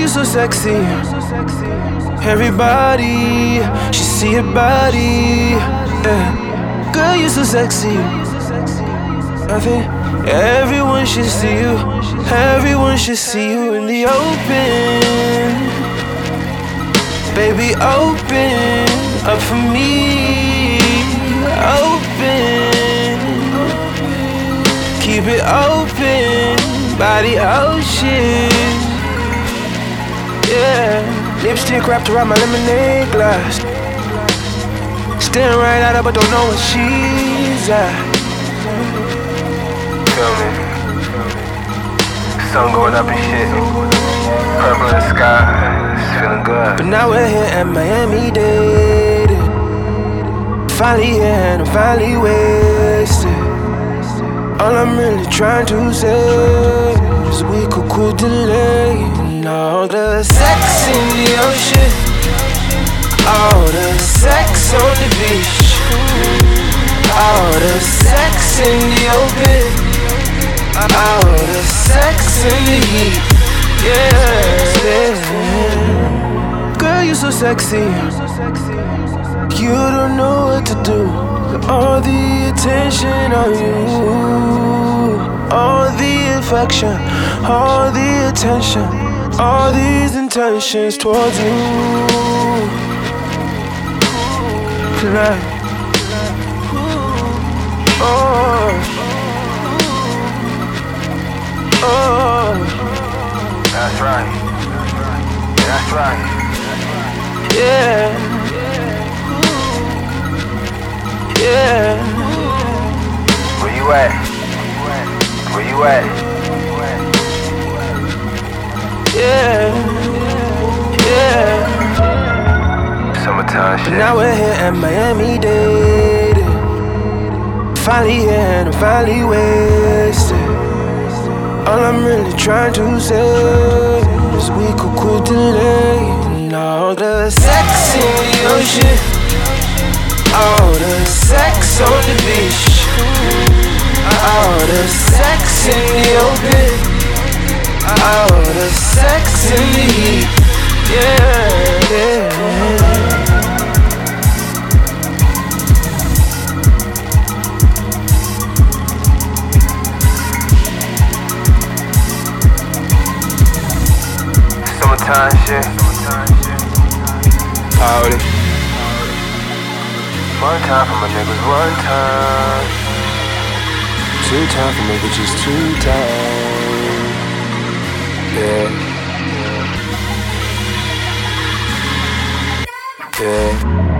so sexy. Everybody should see your body. Yeah. Girl, you so sexy. I think everyone should see you. Everyone should see you in the open. Baby, open up for me. Open. Keep it open by the ocean. Yeah. Lipstick wrapped around my lemonade glass. Staring right at her but don't know where she's at. Feel me? Sun going up and shit. Purple in the sky. It's feeling good. But now we're here at Miami-Dade. Finally here and I'm finally wasted. All I'm really trying to say is we could quit delaying all the sex in the ocean, all the sex on the beach, all the sex in the open, all the sex in the heat. Yeah. Girl, you so sexy. You don't know what to do. All the attention on you, all the affection, all the attention, all these intentions towards you. Tonight. Oh, oh. That's right. That's right. Yeah. Yeah. Where you at? Where you at? Yeah. Yeah. Summertime shit. But now we're here at Miami-Dade. Finally here and I'm finally wasted. All I'm really trying to say is we could quit delaying all the sex in the ocean, all the sex on the beach, all the sex in the open, all the sex in the heat. Yeah, yeah. Summertime shit. Party. One time for my niggas, one time. Two time for me, bitches, two time. Yeah. Yeah.